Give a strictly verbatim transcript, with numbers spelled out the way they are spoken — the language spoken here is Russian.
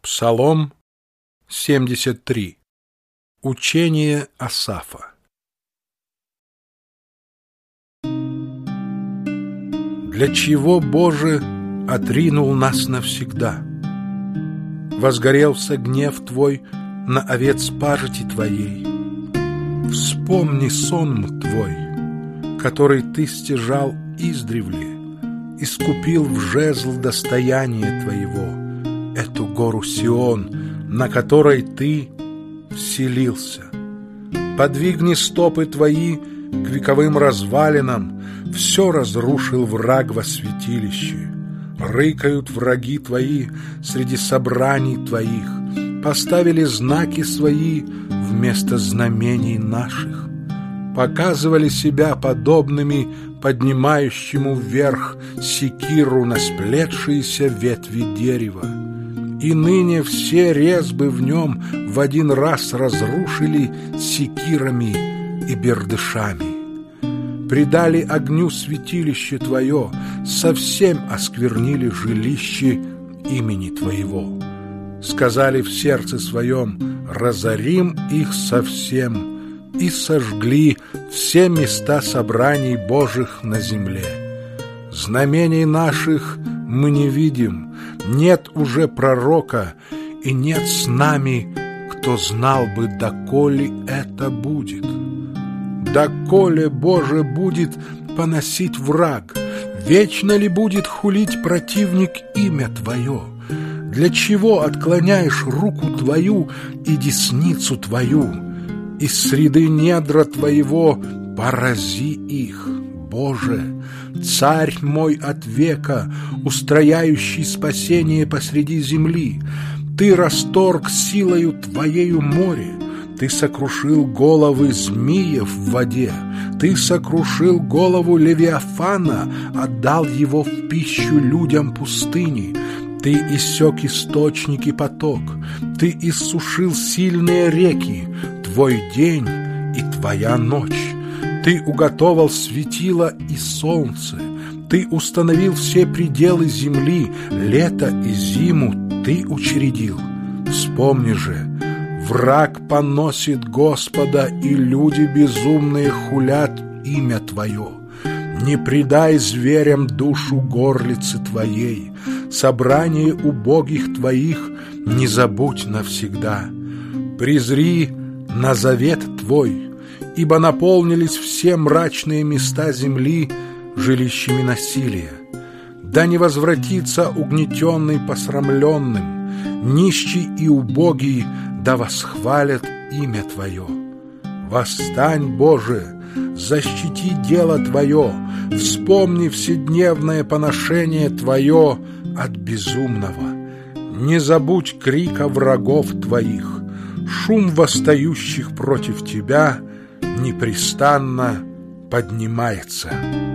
Псалом семьдесят три. Учение Асафа. Для чего, Боже, отринул нас навсегда? Возгорелся гнев Твой на овец пажити Твоей. Вспомни сон Твой, который Ты стяжал издревле, искупил в жезл достояние Твоего, эту гору Сион, на которой Ты вселился. Подвигни стопы Твои к вековым развалинам, все разрушил враг во святилище. Рыкают враги Твои среди собраний Твоих, поставили знаки свои вместо знамений наших, показывали себя подобными поднимающему вверх секиру на сплетшиеся ветви дерева. И ныне все резьбы в нем в один раз разрушили секирами и бердышами. Предали огню святилище Твое, совсем осквернили жилище имени Твоего. Сказали в сердце своем: разорим их совсем, и сожгли все места собраний Божьих на земле. Знамений наших мы не видим, нет уже пророка, и нет с нами, кто знал бы, доколе это будет. Доколе, Боже, будет поносить враг, вечно ли будет хулить противник имя Твое? Для чего отклоняешь руку Твою и десницу Твою? Из среды недра Твоего порази их, Боже, Царь мой от века, устрояющий спасение посреди земли. Ты расторг силою Твоею море, Ты сокрушил головы змеев в воде, Ты сокрушил голову Левиафана, отдал его в пищу людям пустыни. Ты иссек источник и поток, Ты иссушил сильные реки, Твой день и Твоя ночь. Ты уготовал светило и солнце, Ты установил все пределы земли, лето и зиму Ты учредил. Вспомни же, враг поносит Господа, и люди безумные хулят имя Твое. Не предай зверям душу горлицы Твоей, собрание убогих Твоих не забудь навсегда. Презри на завет Твой, ибо наполнились все мрачные места земли жилищами насилия. Да не возвратится угнетенный посрамленным, нищий и убогий да восхвалят имя Твое. Восстань, Боже, защити дело Твое, вспомни вседневное поношение Твое от безумного. Не забудь крика врагов Твоих, шум восстающих против Тебя непрестанно поднимается.